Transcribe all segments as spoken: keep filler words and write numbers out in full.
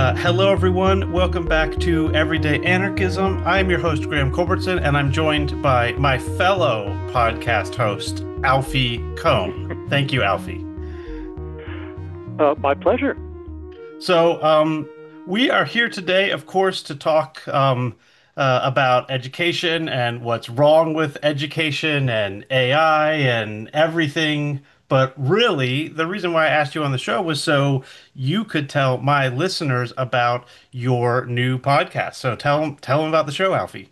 Uh, hello, everyone. Welcome back to Everyday Anarchism. I'm your host, Graham Culbertson, and I'm joined by my fellow podcast host, Alfie Kohn. Thank you, Alfie. Uh, my pleasure. So, um, we are here today, of course, to talk um, uh, about education and what's wrong with education and A I and everything. But really, the reason why I asked you on the show was so you could tell my listeners about your new podcast. So tell them, tell them about the show, Alfie.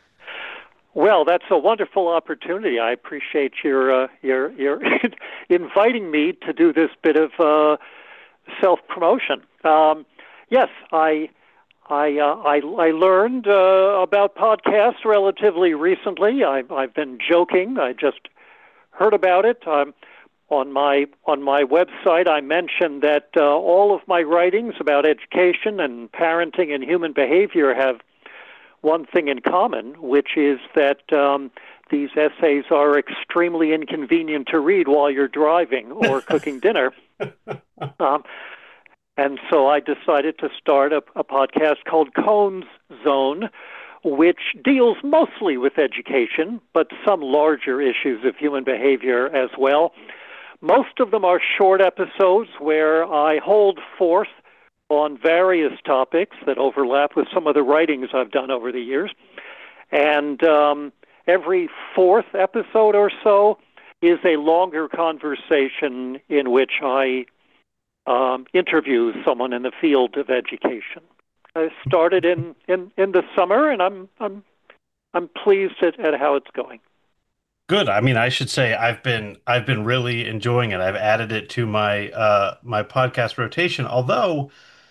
Well, that's a wonderful opportunity. I appreciate your uh, your your inviting me to do this bit of uh, self promotion. Um, yes, I I uh, I, I learned uh, about podcasts relatively recently. I've I've been joking. I just heard about it. Um, on my on my website, I mentioned that uh, all of my writings about education and parenting and human behavior have one thing in common, which is that um, these essays are extremely inconvenient to read while you're driving or cooking dinner. Um, and so I decided to start a, a podcast called Cohn's Zone, which deals mostly with education, but some larger issues of human behavior as well. Most of them are short episodes where I hold forth on various topics that overlap with some of the writings I've done over the years. And um, every fourth episode or so is a longer conversation in which I um, interview someone in the field of education. I started in, in, in the summer, and I'm I'm I'm pleased at, at how it's going. Good. I mean, I should say I've been I've been really enjoying it. I've added it to my uh, my podcast rotation, although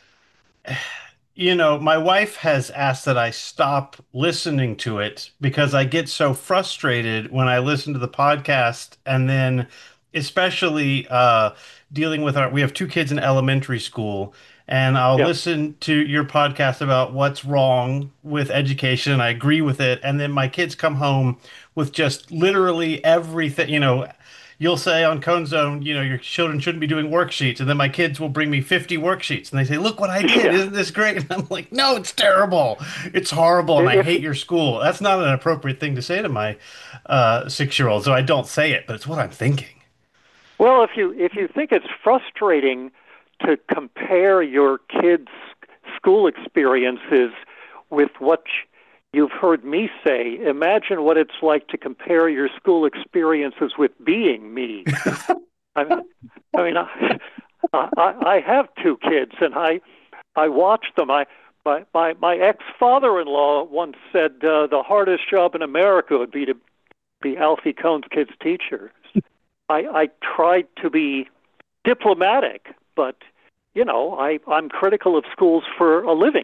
you know, my wife has asked that I stop listening to it because I get so frustrated when I listen to the podcast and then especially uh dealing with our we have two kids in elementary school and I'll Yeah. listen to your podcast about what's wrong with education and I agree with it and then my kids come home with just literally everything, you know, you'll say on Cone Zone, you know, your children shouldn't be doing worksheets. And then my kids will bring me fifty worksheets and they say, look what I did. Yeah. Isn't this great? And I'm like, no, it's terrible. It's horrible. And I If hate your school. That's not an appropriate thing to say to my uh, six-year-old. So I don't say it, but it's what I'm thinking. Well, if you if you think it's frustrating to compare your kids' school experiences with what you've heard me say, imagine what it's like to compare your school experiences with being me. I mean, I mean, I, I, I have two kids, and I I watch them. I my my, my ex father-in-law once said uh, the hardest job in America would be to be Alfie Kohn's kids' teacher. I, I tried to be diplomatic, but, you know, I, I'm critical of schools for a living.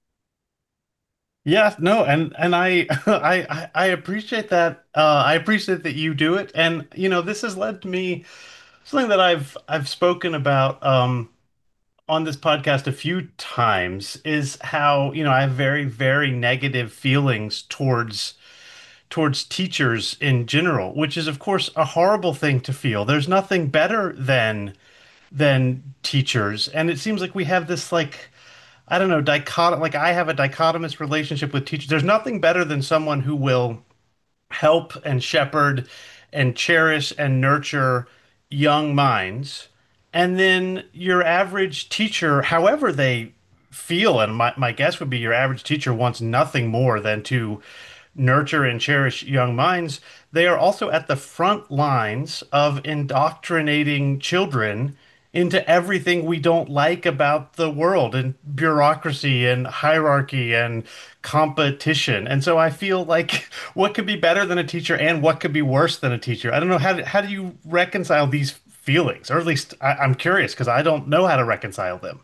Yeah, no, and and I I I I appreciate that. Uh, I appreciate that you do it, and you know, this has led to me something that I've I've spoken about um, on this podcast a few times is how, you know, I have very, very negative feelings towards towards teachers in general, which is of course a horrible thing to feel. There's nothing better than than teachers, and it seems like we have this like I don't know, dichot like I have a dichotomous relationship with teachers. There's nothing better than someone who will help and shepherd and cherish and nurture young minds. And then your average teacher, however they feel, and my, my guess would be your average teacher wants nothing more than to nurture and cherish young minds. They are also at the front lines of indoctrinating children into everything we don't like about the world and bureaucracy and hierarchy and competition. And so I feel like what could be better than a teacher and what could be worse than a teacher? I don't know how do, how do you reconcile these feelings? Or at least I, I'm curious because I don't know how to reconcile them.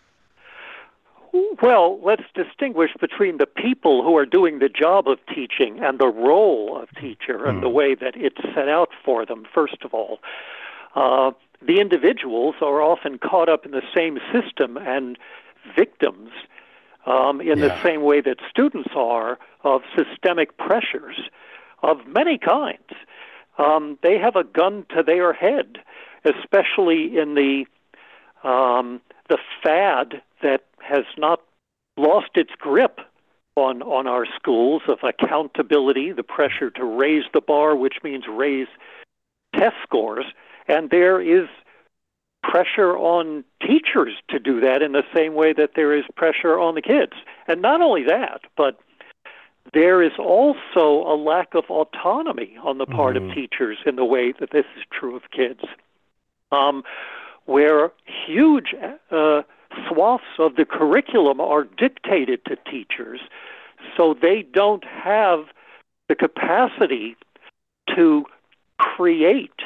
Well, let's distinguish between the people who are doing the job of teaching and the role of teacher and the Hmm. way that it's set out for them, first of all. Uh, the individuals are often caught up in the same system and victims um, in the Yeah. same way that students are of systemic pressures of many kinds. Um, they have a gun to their head, especially in the um, the fad that has not lost its grip on on our schools of accountability, the pressure to raise the bar, which means raise test scores, and there is pressure on teachers to do that in the same way that there is pressure on the kids. And not only that, but there is also a lack of autonomy on the part of Hmm. teachers in the way that this is true of kids, um, where huge uh, swaths of the curriculum are dictated to teachers, so they don't have the capacity to create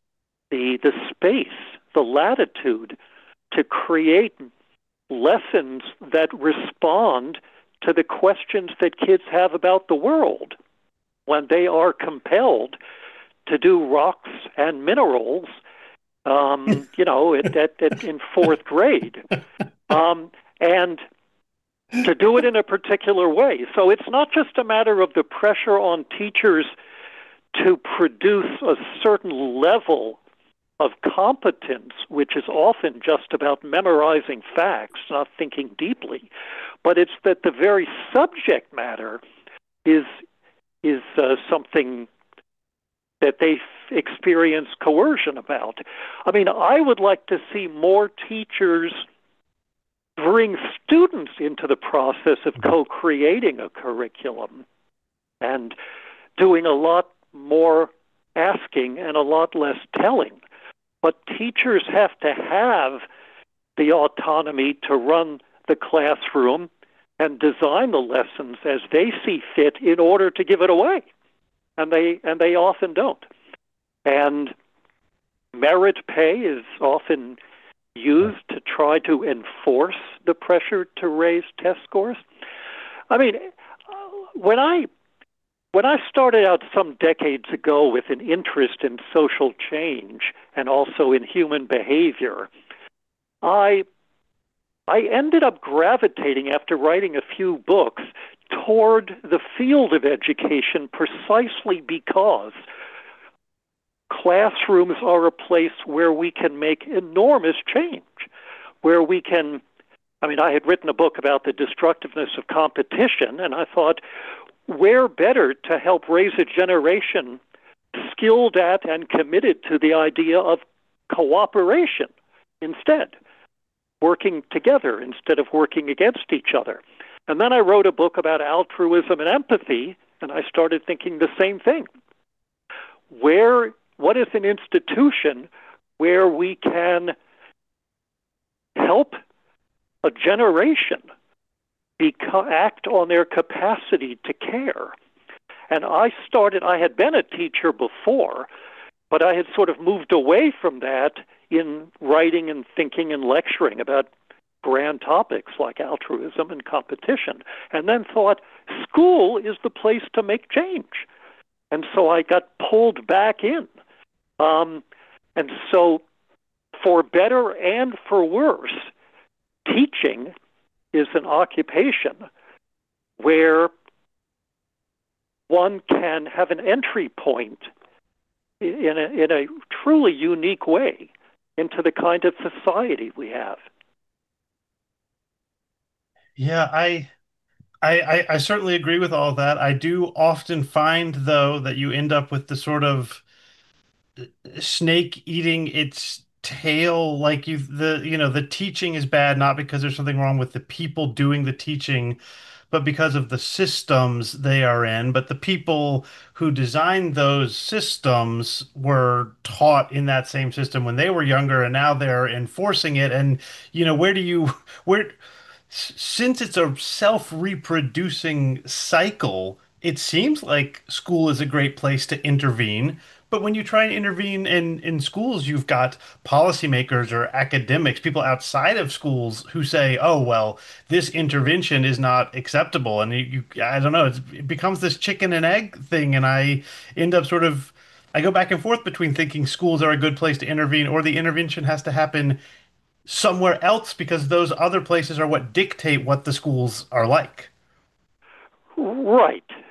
the the space, the latitude to create lessons that respond to the questions that kids have about the world when they are compelled to do rocks and minerals, um, you know, at, at, at, in fourth grade, um, and to do it in a particular way. So it's not just a matter of the pressure on teachers to produce a certain level of competence, which is often just about memorizing facts, not thinking deeply, but it's that the very subject matter is is uh, something that they experience coercion about. I mean, I would like to see more teachers bring students into the process of co-creating a curriculum and doing a lot more asking and a lot less telling. But teachers have to have the autonomy to run the classroom and design the lessons as they see fit in order to give it away. And they and they often don't. And merit pay is often used to try to enforce the pressure to raise test scores. I mean, when I when I started out some decades ago with an interest in social change and also in human behavior, I I ended up gravitating, after writing a few books, toward the field of education precisely because classrooms are a place where we can make enormous change, where we can, I mean, I had written a book about the destructiveness of competition, and I thought, where better to help raise a generation skilled at and committed to the idea of cooperation instead, working together instead of working against each other. And then I wrote a book about altruism and empathy, and I started thinking the same thing. Where, what is an institution where we can help a generation beca- act on their capacity to care? And I started, I had been a teacher before, but I had sort of moved away from that in writing and thinking and lecturing about grand topics like altruism and competition, and then thought school is the place to make change. And so I got pulled back in. Um, and so, for better and for worse, teaching is an occupation where one can have an entry point in a, in a truly unique way into the kind of society we have. Yeah, I, I, I I certainly agree with all that. I do often find, though, that you end up with the sort of snake eating its tail. Like you, the, you know, the teaching is bad, not because there's something wrong with the people doing the teaching, but because of the systems they are in. But the people who designed those systems were taught in that same system when they were younger, and now they're enforcing it. And, you know, where do you, where, since it's a self-reproducing cycle, it seems like school is a great place to intervene. But when you try and intervene in, in schools, you've got policymakers or academics, people outside of schools who say, oh, well, this intervention is not acceptable. And you, you I don't know, it's, it becomes this chicken and egg thing. And I end up sort of, I go back and forth between thinking schools are a good place to intervene or the intervention has to happen somewhere else because those other places are what dictate what the schools are like. Right.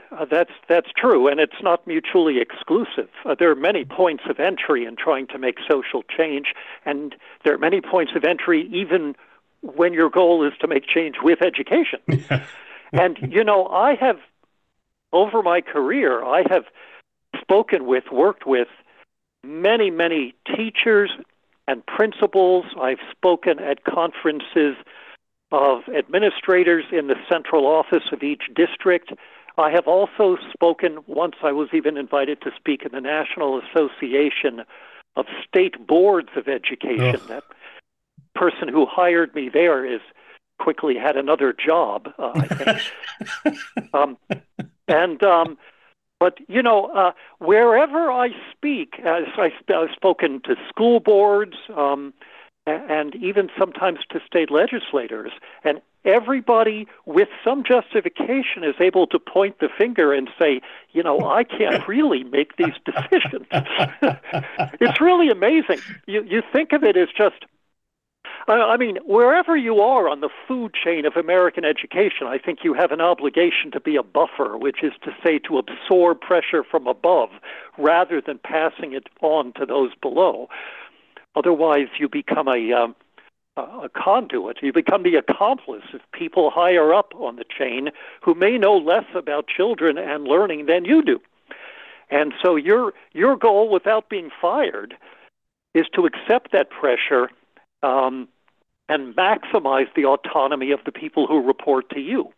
uh, that's that's true, and it's not mutually exclusive. Uh, there are many points of entry in trying to make social change, and there are many points of entry even when your goal is to make change with education. And you know, I have over my career, I have spoken with, worked with many, many teachers and principals. I've spoken at conferences of administrators in the central office of each district. I have also spoken, once I was even invited to speak in the National Association of State Boards of Education. Ugh. That person who hired me there is quickly had another job, uh, I think. um, and um, But, you know, uh, wherever I speak, as I, I've spoken to school boards um, and even sometimes to state legislators, and everybody with some justification is able to point the finger and say, you know, I can't really make these decisions. It's really amazing. You, you think of it as just, I mean, wherever you are on the food chain of American education, I think you have an obligation to be a buffer, which is to say to absorb pressure from above rather than passing it on to those below. Otherwise, you become a, um, a conduit. You become the accomplice of people higher up on the chain who may know less about children and learning than you do. And so your your goal, without being fired, is to accept that pressure um, and maximize the autonomy of the people who report to you.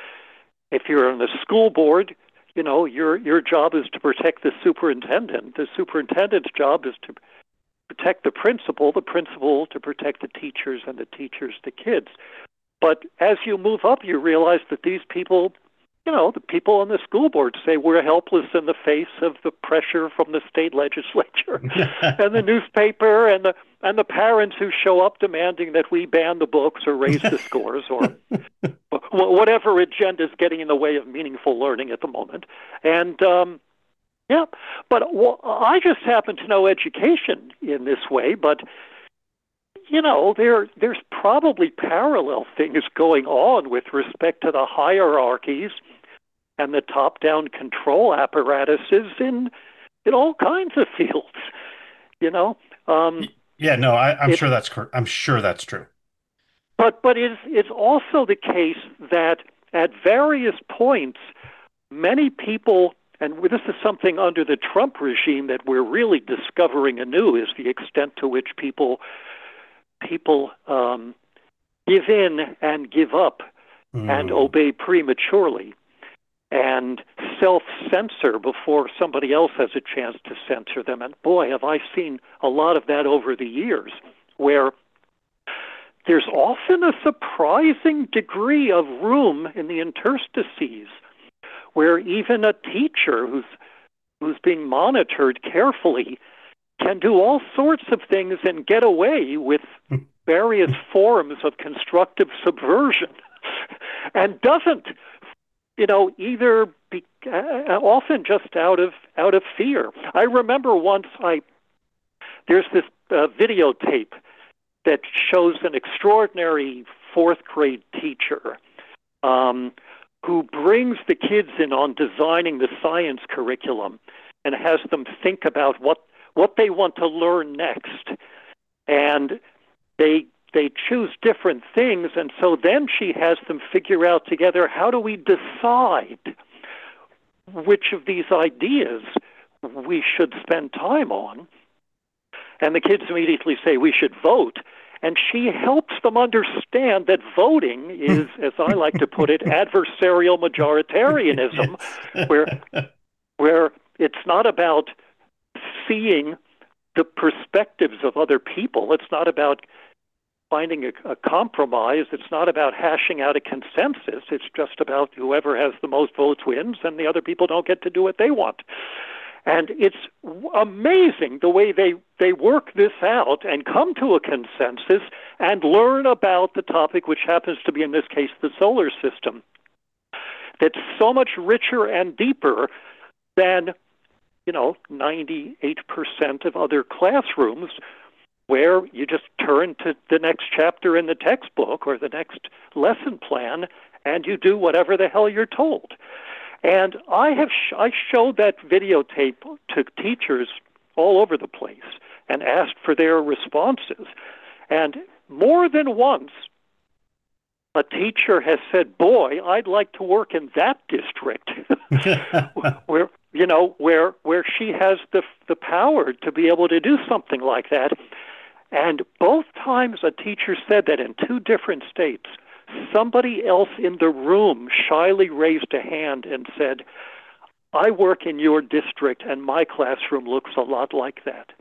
If you're on the school board, you know, your your job is to protect the superintendent. The superintendent's job is to protect the principal, the principal to protect the teachers, and the teachers the kids. But as you move up, you realize that these people, you know, the people on the school board say we're helpless in the face of the pressure from the state legislature and the newspaper and the and the parents who show up demanding that we ban the books or raise the scores or whatever agenda is getting in the way of meaningful learning at the moment. And um, yeah, but well, I just happen to know education in this way, but you know, there there's probably parallel things going on with respect to the hierarchies and the top-down control apparatuses in in all kinds of fields. You know. Um, Yeah, no, I, I'm it, sure that's cor- I'm sure that's true. But but it's it's also the case that at various points, many people. And this is something under the Trump regime that we're really discovering anew, is the extent to which people people um, give in and give up Mm. and obey prematurely and self-censor before somebody else has a chance to censor them. And boy, have I seen a lot of that over the years, where there's often a surprising degree of room in the interstices where even a teacher who's who's being monitored carefully can do all sorts of things and get away with various forms of constructive subversion, and doesn't, you know, either be, uh, often just out of out of fear. I remember once I there's this uh, videotape that shows an extraordinary fourth grade teacher Um, who brings the kids in on designing the science curriculum and has them think about what, what they want to learn next. And they they choose different things, and so then she has them figure out together, how do we decide which of these ideas we should spend time on? And the kids immediately say, we should vote. And she helps them understand that voting is, as I like to put it, adversarial majoritarianism, where where it's not about seeing the perspectives of other people. It's not about finding a, a compromise. It's not about hashing out a consensus. It's just about whoever has the most votes wins, and the other people don't get to do what they want. And it's amazing the way they, they work this out and come to a consensus and learn about the topic, which happens to be, in this case, the solar system, that's so much richer and deeper than, you know, ninety-eight percent of other classrooms where you just turn to the next chapter in the textbook or the next lesson plan and you do whatever the hell you're told. And I have sh- I showed that videotape to teachers all over the place and asked for their responses. And more than once, a teacher has said, "Boy, I'd like to work in that district," where you know where where she has the the power to be able to do something like that. And both times, a teacher said that in two different states, somebody else in the room shyly raised a hand and said, "I work in your district, and my classroom looks a lot like that."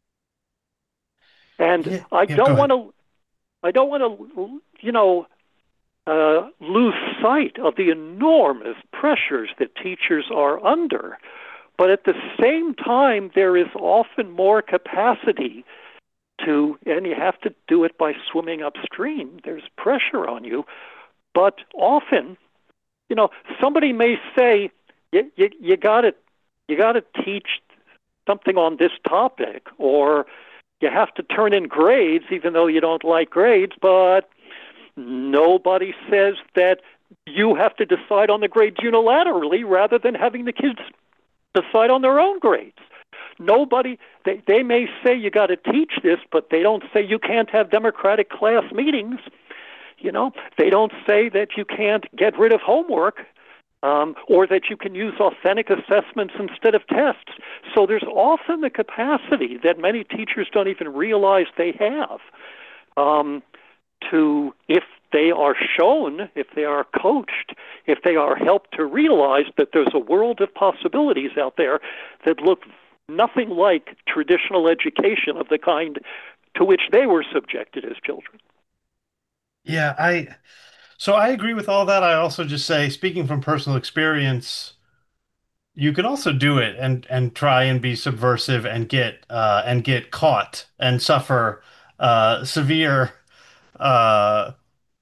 And Yeah, I yeah, go don't want ahead. to, I don't want to, you know, uh, lose sight of the enormous pressures that teachers are under. But at the same time, there is often more capacity to, and you have to do it by swimming upstream. There's pressure on you. But often, you know, somebody may say, you, you, you got to you got to teach something on this topic, or you have to turn in grades even though you don't like grades, but nobody says that you have to decide on the grades unilaterally rather than having the kids decide on their own grades. Nobody, they, they may say you got to teach this, but they don't say you can't have democratic class meetings. You know, they don't say that you can't get rid of homework, um, or that you can use authentic assessments instead of tests. So there's often the capacity that many teachers don't even realize they have, um, to, if they are shown, if they are coached, if they are helped to realize that there's a world of possibilities out there that look nothing like traditional education of the kind to which they were subjected as children. Yeah, I so I agree with all that. I also just say, speaking from personal experience, you can also do it and and try and be subversive and get uh and get caught and suffer uh severe uh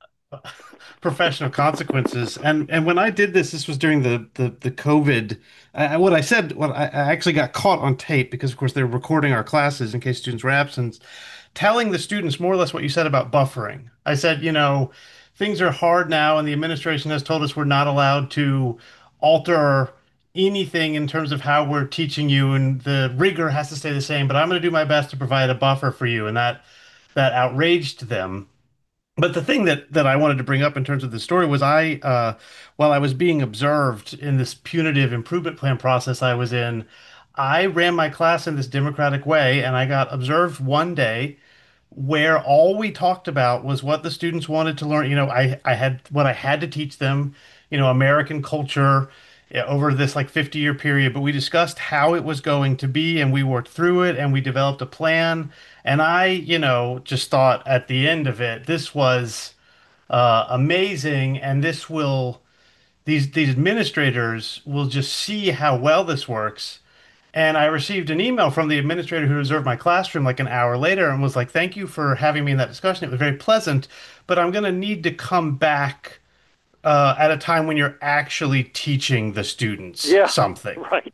professional consequences. And and when I did this, this was during the the the COVID. I, what I said, what I, I actually got caught on tape because, of course, they were recording our classes in case students were absent, telling the students more or less what you said about buffering. I said, you know, things are hard now, and the administration has told us we're not allowed to alter anything in terms of how we're teaching you, and the rigor has to stay the same. But I'm going to do my best to provide a buffer for you, and that that outraged them. But the thing that that I wanted to bring up in terms of the story was I, uh, while I was being observed in this punitive improvement plan process I was in, I ran my class in this democratic way, and I got observed one day where all we talked about was what the students wanted to learn. You know, I, I had what I had to teach them, you know, American culture, yeah, over this like fifty year period, but we discussed how it was going to be, and we worked through it, and we developed a plan. And I, you know, just thought at the end of it, this was uh, amazing, and this will, these these administrators will just see how well this works. And I received an email from the administrator who reserved my classroom like an hour later and was like, "Thank you for having me in that discussion. It was very pleasant, but I'm going to need to come back uh, at a time when you're actually teaching the students Yeah, something." right,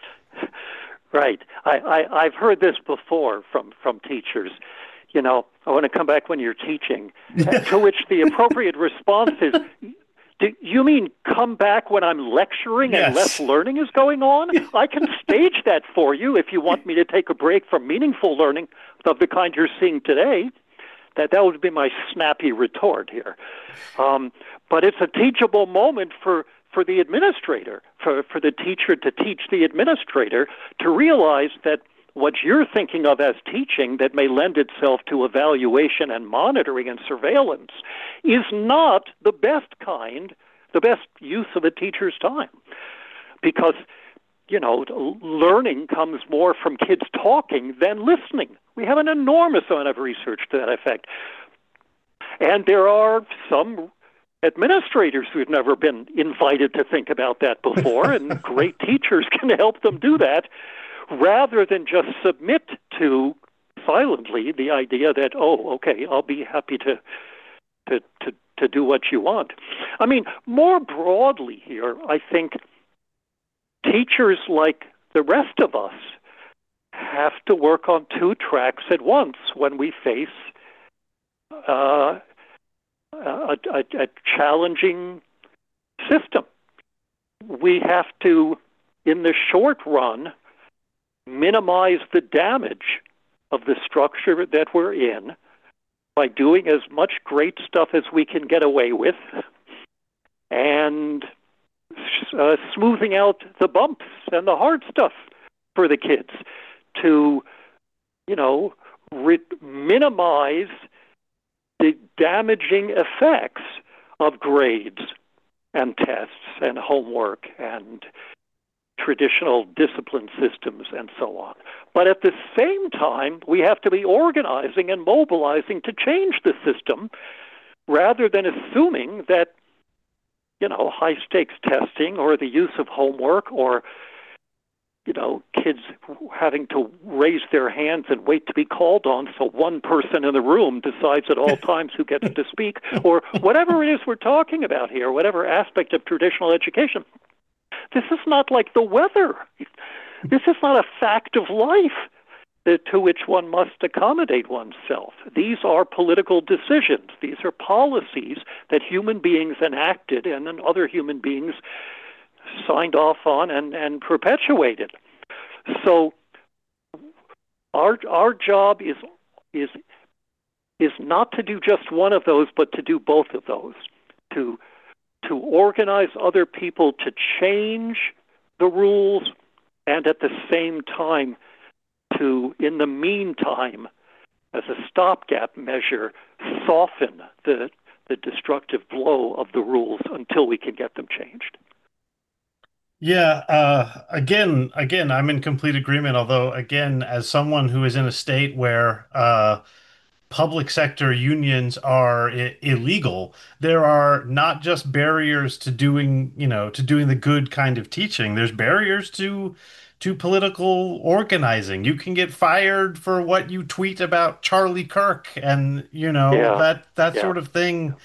right. I, I, I've heard this before from, from teachers. You know, I want to come back when you're teaching, uh, to which the appropriate response is, "Do you mean come back when I'm lecturing and less Yes. learning is going on? I can stage that for you if you want me to take a break from meaningful learning of the kind you're seeing today." That that would be my snappy retort here. Um, but it's a teachable moment for, for the administrator, for, for the teacher to teach the administrator to realize that what you're thinking of as teaching that may lend itself to evaluation and monitoring and surveillance is not the best kind, the best use of a teacher's time. Because, you know, learning comes more from kids talking than listening. We have an enormous amount of research to that effect. And there are some administrators who've never been invited to think about that before, and great teachers can help them do that rather than just submit to silently the idea that, oh, okay, I'll be happy to to to, to do what you want. I mean, more broadly here, I think teachers, like the rest of us, have to work on two tracks at once when we face uh, a, a, a challenging system. we have to, in the short run, minimize the damage of the structure that we're in by doing as much great stuff as we can get away with and uh, smoothing out the bumps and the hard stuff for the kids to, you know, re- minimize the damaging effects of grades and tests and homework and traditional discipline systems and so on. But at the same time, we have to be organizing and mobilizing to change the system rather than assuming that, you know, high stakes testing or the use of homework or, you know, kids having to raise their hands and wait to be called on so one person in the room decides at all times who gets to speak, or whatever it is we're talking about here, whatever aspect of traditional education. This is not like the weather. This is not a fact of life to which one must accommodate oneself. These are political decisions. These are policies that human beings enacted and then other human beings signed off on and, and perpetuated. So our our job is is is not to do just one of those, but to do both of those. To to organize other people to change the rules, and at the same time to, in the meantime, as a stopgap measure, soften the the destructive blow of the rules until we can get them changed. Yeah, uh, again, again, I'm in complete agreement. Although, again, as someone who is in a state where uh, public sector unions are I illegal, there are not just barriers to doing, you know, to doing the good kind of teaching. There's barriers to to political organizing. You can get fired for what you tweet about Charlie Kirk, and you know Yeah, that that yeah. sort of thing.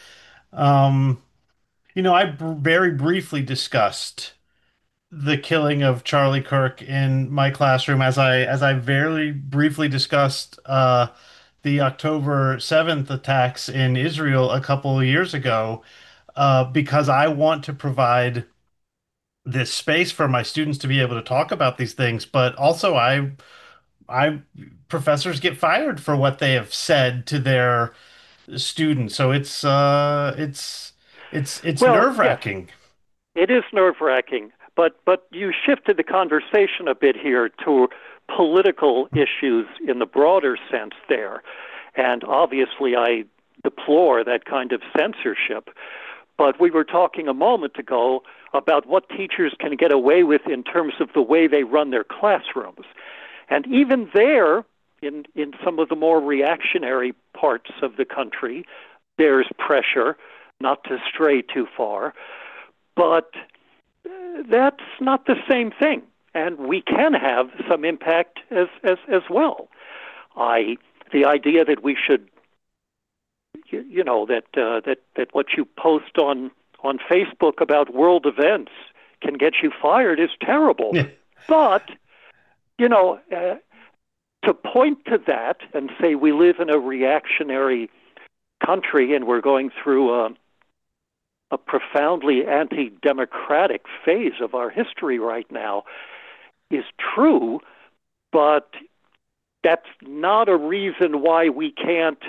Um, you know, I br very briefly discussed the killing of Charlie Kirk in my classroom, as I as I very briefly discussed uh, the October seventh attacks in Israel a couple of years ago, uh, because I want to provide this space for my students to be able to talk about these things. But also, I I professors get fired for what they have said to their students, so it's uh, it's it's it's Well, yes, nerve-wracking. it is nerve-wracking, but but you shifted the conversation a bit here to political issues in the broader sense there, and obviously I deplore that kind of censorship. But we were talking a moment ago about what teachers can get away with in terms of the way they run their classrooms. And even there, in, in some of the more reactionary parts of the country, there's pressure not to stray too far. But that's not the same thing. And we can have some impact as, as, as well. I, the idea that we should you, you know that uh, that that what you post on on Facebook about world events can get you fired is terrible. Yeah. But you know, uh, to point to that and say we live in a reactionary country and we're going through a, a profoundly anti-democratic phase of our history right now is true, but that's not a reason why we can't,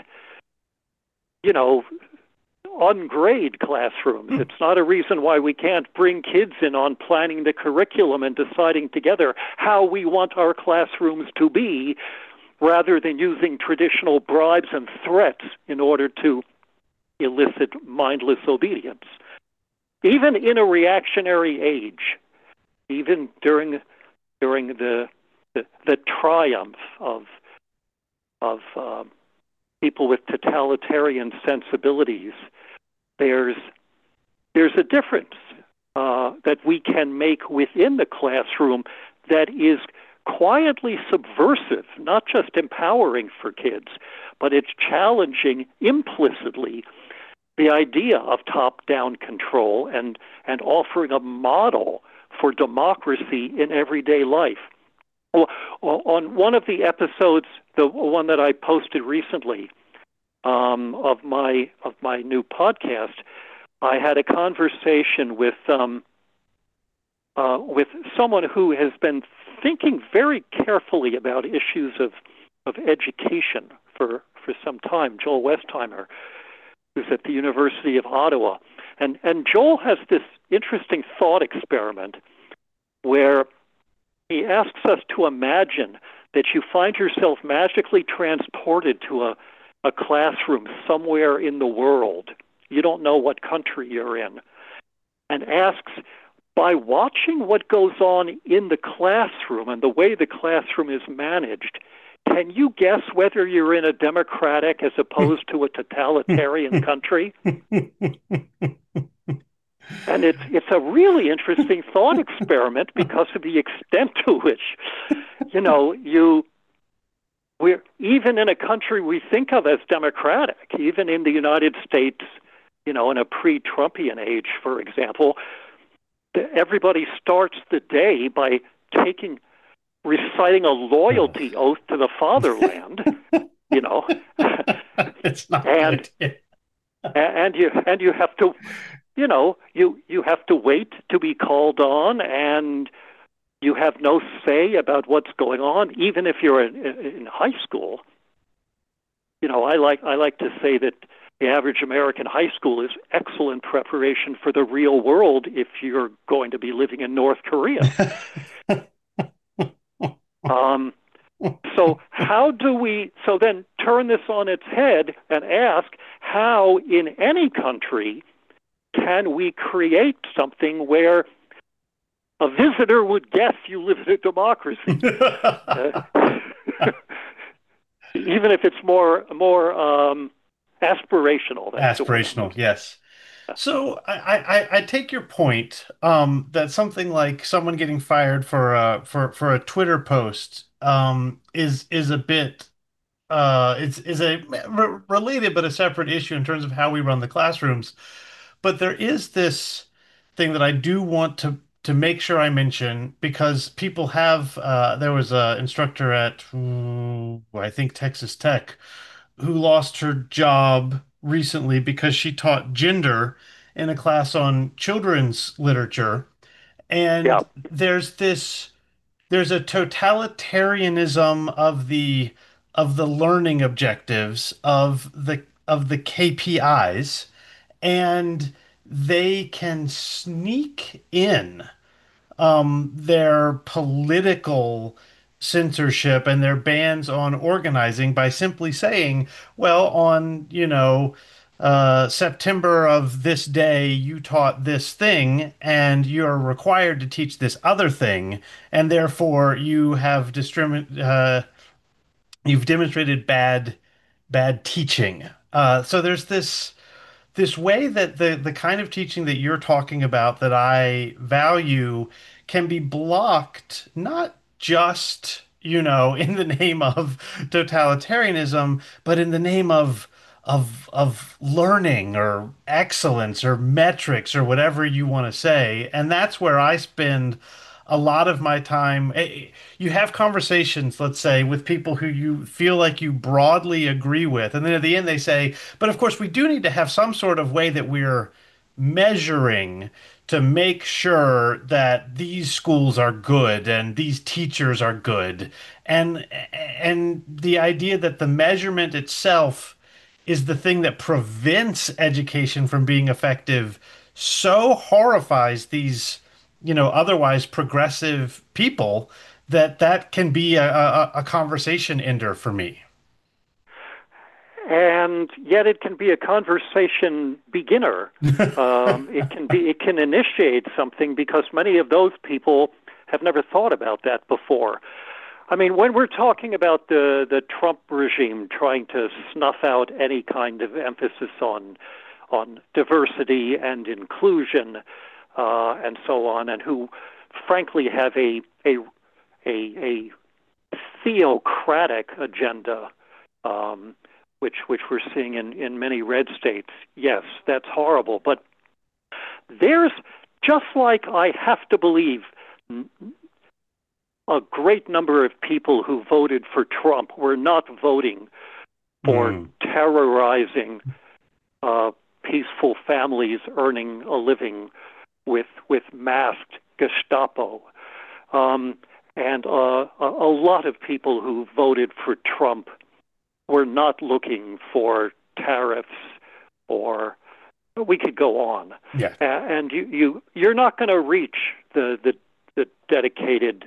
you know, ungrade classrooms. It's not a reason why we can't bring kids in on planning the curriculum and deciding together how we want our classrooms to be, rather than using traditional bribes and threats in order to elicit mindless obedience. Even in a reactionary age, even during during the the, the triumph of of uh, people with totalitarian sensibilities, there's there's a difference uh, that we can make within the classroom that is quietly subversive, not just empowering for kids, but it's challenging implicitly the idea of top-down control and, and offering a model for democracy in everyday life. Well, on one of the episodes, the one that I posted recently um, of my of my new podcast, I had a conversation with um, uh, with someone who has been thinking very carefully about issues of of education for for some time, Joel Westheimer, who's at the University of Ottawa, and and Joel has this interesting thought experiment where he asks us to imagine that you find yourself magically transported to a, a classroom somewhere in the world. You don't know what country you're in. And asks, by watching what goes on in the classroom and the way the classroom is managed, can you guess whether you're in a democratic as opposed to a totalitarian country? And it's it's a really interesting thought experiment because of the extent to which, you know, you we're even in a country we think of as democratic, even in the United States, you know, in a pre-Trumpian age, for example, everybody starts the day by taking reciting a loyalty oath to the fatherland, you know. It's not and good. and you and you have to you know, you, you have to wait to be called on, and you have no say about what's going on, even if you're in, in high school. You know, I like I like to say that the average American high school is excellent preparation for the real world if you're going to be living in North Korea. um, so how do we? So then turn this on its head and ask how, in any country, can we create something where a visitor would guess you live in a democracy, uh, even if it's more more um, aspirational? That's the word. Aspirational, yes. So I, I, I take your point um, that something like someone getting fired for a for for a Twitter post um, is is a bit uh, it's is a re related but a separate issue in terms of how we run the classrooms. But there is this thing that I do want to to make sure I mention because people have uh, there was an instructor at ooh, I think Texas Tech who lost her job recently because she taught gender in a class on children's literature. Yeah. And there's this there's a totalitarianism of the of the learning objectives of the of the K P Is, and they can sneak in um, their political censorship and their bans on organizing by simply saying, well, on, you know, uh, September of this day, you taught this thing, and you're required to teach this other thing, and therefore you have distrimi- uh, you've demonstrated bad bad teaching. Uh, so there's this this way that the the kind of teaching that you're talking about that I value can be blocked, not just, you know, in the name of totalitarianism, but in the name of of of learning or excellence or metrics or whatever you want to say. And that's where I spend a lot of my time. Eh, You have conversations, let's say, with people who you feel like you broadly agree with, and then at the end they say, but of course we do need to have some sort of way that we're measuring to make sure that these schools are good and these teachers are good. And and the idea that the measurement itself is the thing that prevents education from being effective so horrifies these, you know, otherwise progressive people that that can be a, a, a conversation ender for me. And yet it can be a conversation beginner. Um, it can be it can initiate something because many of those people have never thought about that before. I mean, when we're talking about the the Trump regime trying to snuff out any kind of emphasis on on diversity and inclusion uh, and so on, and who frankly have a a a, a theocratic agenda, um, which which we're seeing in, in many red states. Yes, that's horrible. But there's, just like I have to believe, a great number of people who voted for Trump were not voting for Mm. terrorizing uh, peaceful families earning a living with with masked Gestapo. Um, and uh, a, a lot of people who voted for Trump were not looking for tariffs or we could go on. Yeah. Uh, and you, you, you're not going to reach the, the, the dedicated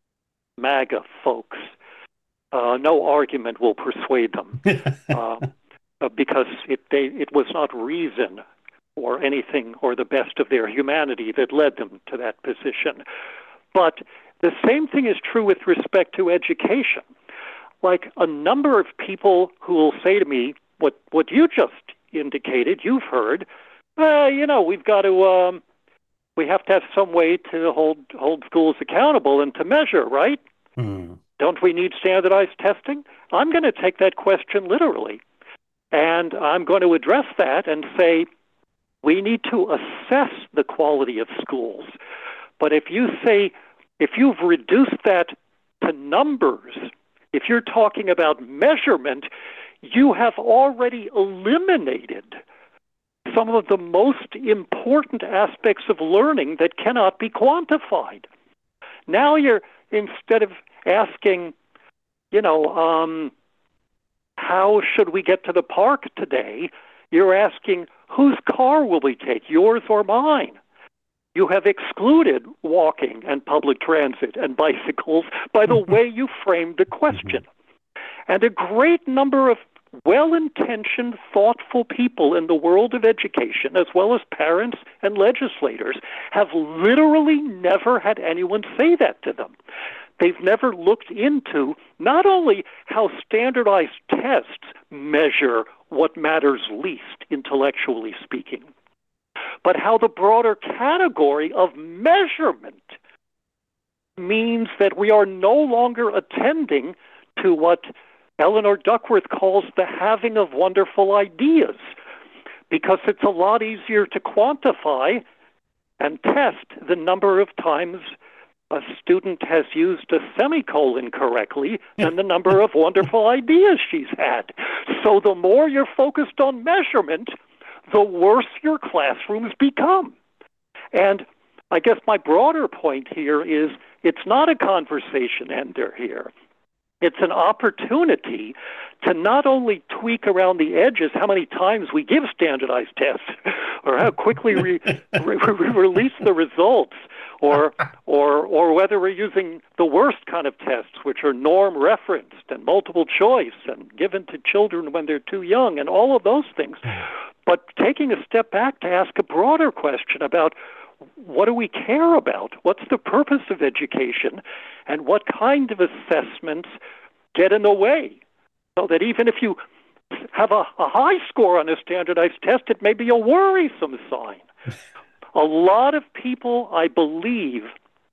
MAGA folks. Uh, no argument will persuade them uh, uh, because it, they, it was not reason or anything or the best of their humanity that led them to that position. But the same thing is true with respect to education. Like a number of people who will say to me, what, what you just indicated, you've heard, uh, you know, we've got to, um, we have to have some way to hold, hold schools accountable and to measure, right? Mm. Don't we need standardized testing? I'm going to take that question literally. And I'm going to address that and say, we need to assess the quality of schools. But if you say, if you've reduced that to numbers, if you're talking about measurement, you have already eliminated some of the most important aspects of learning that cannot be quantified. Now you're, instead of asking, you know, um, how should we get to the park today, you're asking, whose car will we take, yours or mine? You have excluded walking and public transit and bicycles by the way you framed the question. And a great number of well-intentioned, thoughtful people in the world of education, as well as parents and legislators, have literally never had anyone say that to them. They've never looked into not only how standardized tests measure what matters least, intellectually speaking, but how the broader category of measurement means that we are no longer attending to what Eleanor Duckworth calls the having of wonderful ideas, because it's a lot easier to quantify and test the number of times a student has used a semicolon correctly than the number of wonderful ideas she's had. So the more you're focused on measurement, the worse your classrooms become. And I guess my broader point here is it's not a conversation ender here. It's an opportunity to not only tweak around the edges how many times we give standardized tests or how quickly we re- re- release the results, or, or, or whether we're using the worst kind of tests, which are norm referenced and multiple choice and given to children when they're too young and all of those things. But taking a step back to ask a broader question about what do we care about? What's the purpose of education? And what kind of assessments get in the way? So that even if you have a, a high score on a standardized test, it may be a worrisome sign. A lot of people, I believe,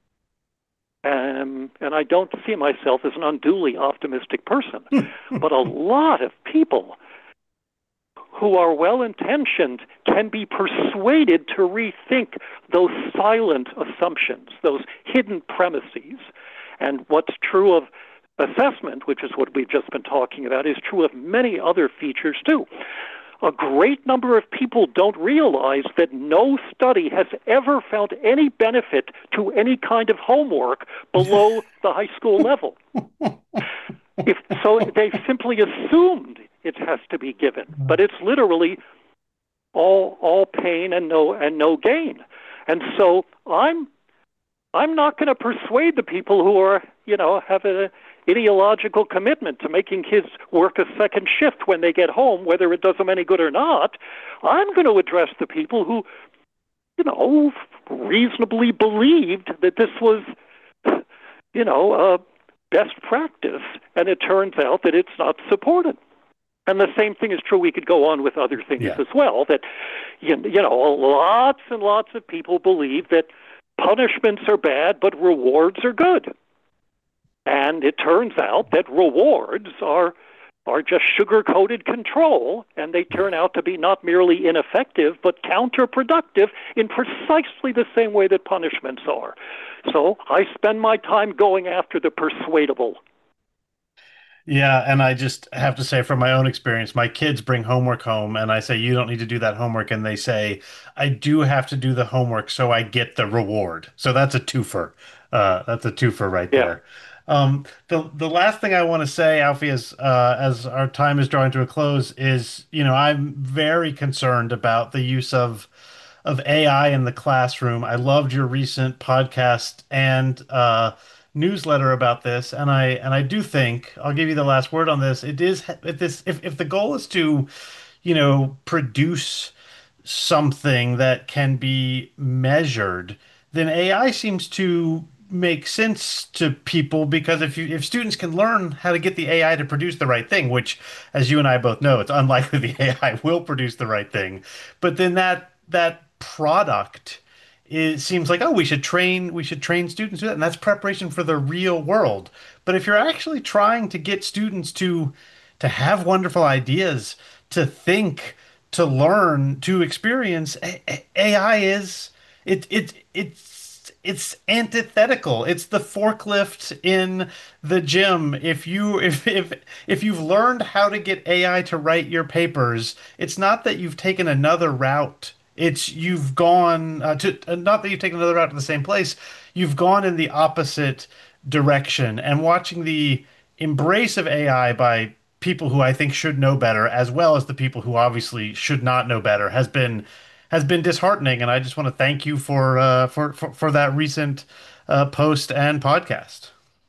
um, and I don't see myself as an unduly optimistic person, but a lot of people who are well-intentioned can be persuaded to rethink those silent assumptions, those hidden premises. And what's true of assessment, which is what we've just been talking about, is true of many other features too. A great number of people don't realize that no study has ever found any benefit to any kind of homework below the high school level. If, so they simply assumed it has to be given, but it's literally all all pain and no and no gain. And so I'm I'm not going to persuade the people who are, you know, have an ideological commitment to making kids work a second shift when they get home, whether it does them any good or not. I'm going to address the people who, you know, reasonably believed that this was, you know, uh, best practice, and it turns out that it's not supported. And the same thing is true. We could go on with other things Yeah. as well, that, you know, lots and lots of people believe that punishments are bad, but rewards are good. And it turns out that rewards are are just sugar-coated control, and they turn out to be not merely ineffective, but counterproductive in precisely the same way that punishments are. So I spend my time going after the persuadable. Yeah, and I just have to say from my own experience, my kids bring homework home and I say, you don't need to do that homework. And they say, I do have to do the homework so I get the reward. So that's a twofer. Uh, that's a twofer right Yeah. there. Um, the the last thing I want to say, Alfie, is uh, as our time is drawing to a close, is, you know, I'm very concerned about the use of of A I in the classroom. I loved your recent podcast and uh, newsletter about this, and I and I do think I'll give you the last word on this. It is if this if if the goal is to, you know, produce something that can be measured, then A I seems to make sense to people because if you if students can learn how to get the A I to produce the right thing, which as you and I both know, it's unlikely the A I will produce the right thing, but then that that product it seems like, oh, we should train we should train students to that, and that's preparation for the real world. But if you're actually trying to get students to to have wonderful ideas, to think, to learn, to experience, A- A- AI is it it it's it's antithetical. It's the forklift in the gym. If you if if if you've learned how to get A I to write your papers, it's not that you've taken another route. It's you've gone uh, to uh, not that you've taken another route to the same place. You've gone in the opposite direction. And watching the embrace of A I by people who I think should know better, as well as the people who obviously should not know better, has been has been disheartening. And I just want to thank you for uh, for, for for that recent uh, post and podcast.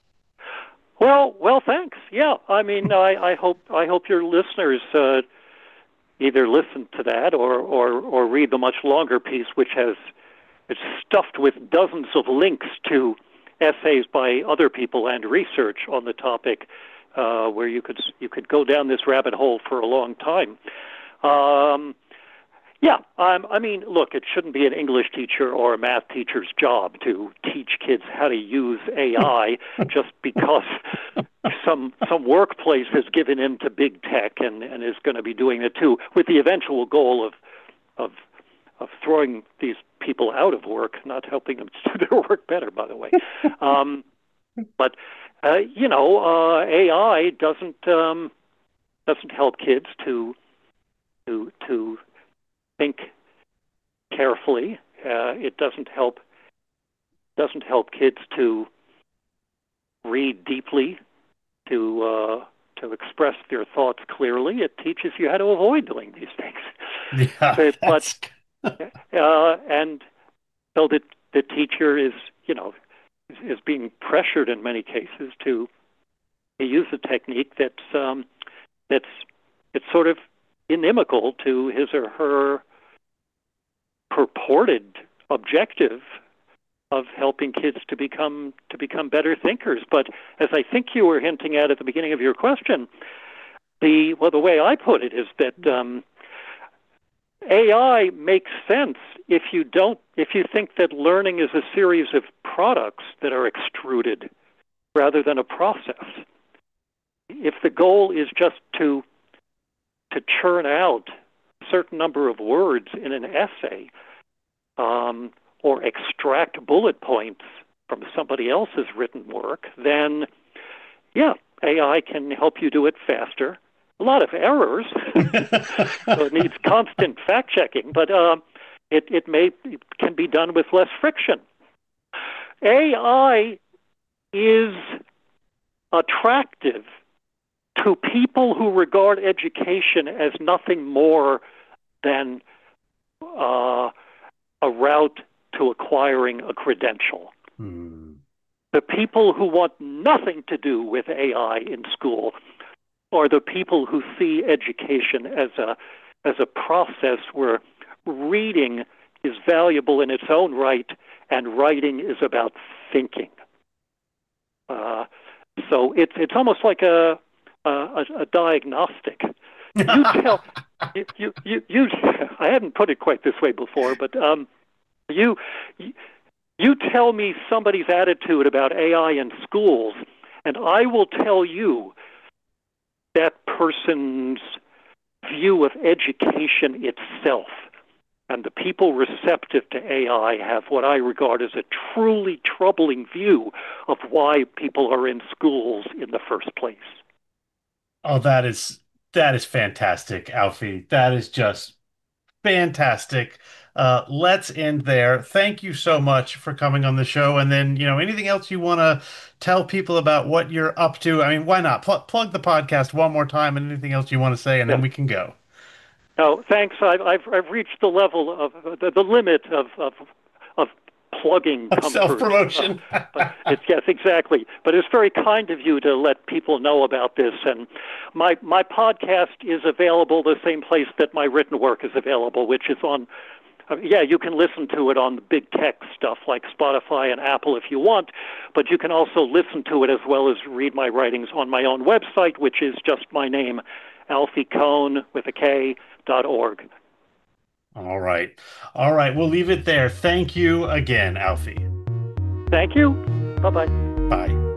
Well, well, thanks. Yeah, I mean, I, I hope I hope your listeners uh, either listen to that or, or or read the much longer piece, which has it's stuffed with dozens of links to essays by other people and research on the topic, uh, where you could you could go down this rabbit hole for a long time. Um, Yeah, um, I mean, look, it shouldn't be an English teacher or a math teacher's job to teach kids how to use A I just because some some workplace has given in to big tech and, and is going to be doing it too, with the eventual goal of of of throwing these people out of work, not helping them do their work better, by the way. Um, but uh, you know, uh, A I doesn't um, doesn't help kids to to to think carefully. Uh, it doesn't help doesn't help kids to read deeply, to uh, to express their thoughts clearly. It teaches you how to avoid doing these things. Yeah, But, but that's uh, and so the the teacher is you know is, is being pressured in many cases to, to use a technique that's um, that's it's sort of inimical to his or her purported objective of helping kids to become to become better thinkers. But as I think you were hinting at at the beginning of your question, the well, the way I put it is that um, A I makes sense if you don't if you think that learning is a series of products that are extruded rather than a process. If the goal is just to to churn out a certain number of words in an essay, um, or extract bullet points from somebody else's written work, then yeah, A I can help you do it faster. A lot of errors, so it needs constant fact checking, but um, it it may it can be done with less friction. A I is attractive to people who regard education as nothing more than uh, a route to acquiring a credential. hmm. The people who want nothing to do with A I in school are the people who see education as a as a process where reading is valuable in its own right and writing is about thinking. Uh, so it's it's almost like a a, a diagnostic. You tell you, you you you. I hadn't put it quite this way before, but um, you you tell me somebody's attitude about A I in schools, and I will tell you that person's view of education itself. And the people receptive to A I have what I regard as a truly troubling view of why people are in schools in the first place. Oh, that is that is fantastic, Alfie. That is just fantastic. Uh, let's end there. Thank you so much for coming on the show. And then, you know, anything else you want to tell people about what you're up to? I mean, why not? Pl plug the podcast one more time and anything else you want to say, and then Yeah. we can go. No, thanks. I've I've, I've reached the level of the, the limit of, of of plugging comfort. Uh, Self-promotion. but it's yes, exactly. But it's very kind of you to let people know about this. And my my podcast is available the same place that my written work is available, which is on. Uh, yeah, you can listen to it on the big tech stuff like Spotify and Apple if you want, but you can also listen to it as well as read my writings on my own website, which is just my name, Alfie Kohn with a K dot org. All right. All right. We'll leave it there. Thank you again, Alfie. Thank you. Bye bye. Bye.